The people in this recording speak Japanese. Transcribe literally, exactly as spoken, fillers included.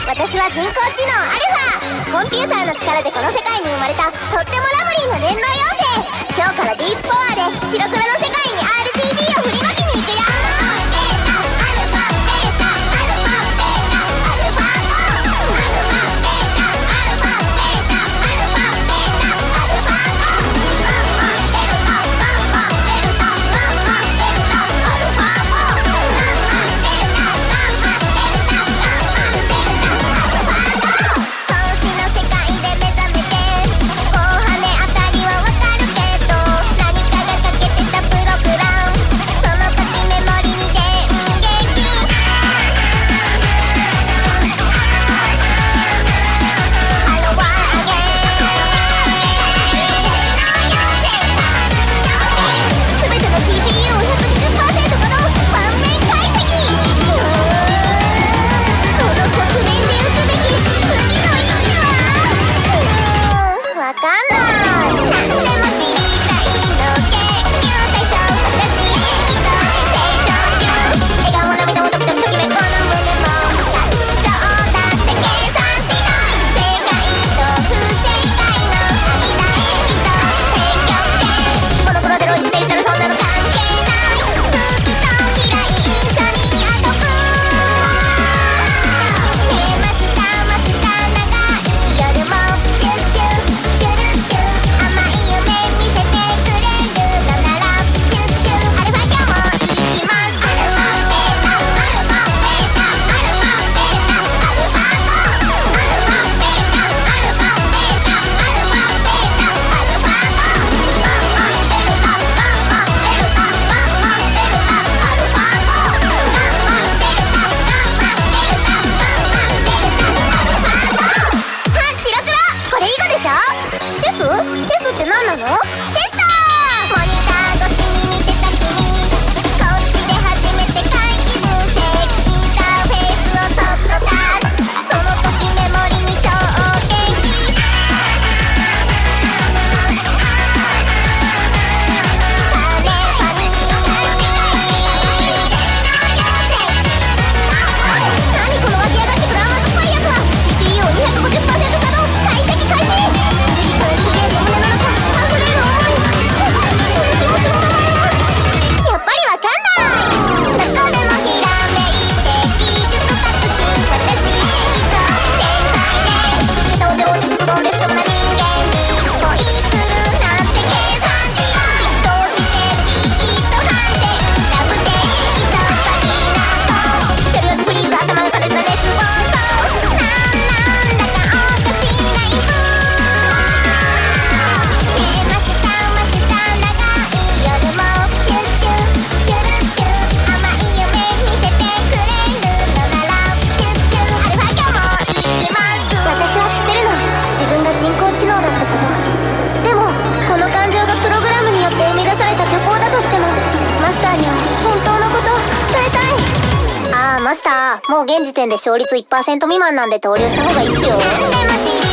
私は人工知能アルファ。コンピューターの力でこの世界に生まれたとってもラブリーな電脳妖精。今日からディープパワーで白黒の世界に アールジービー を振りまきに行くよ。チェス？チェスって何なの？チェスター！モニター越しに見てた君、こっちで初めて回帰分析、インターフェースをそっとタッチ、その時メモリに衝撃。何この湧き上がってくる甘酸っぱいやつは。 シーピーユー を にひゃくごじゅっパーセント 稼働、解析開始。マスター、もう現時点で勝率 いちパーセント 未満なんで投了した方がいいっすよ。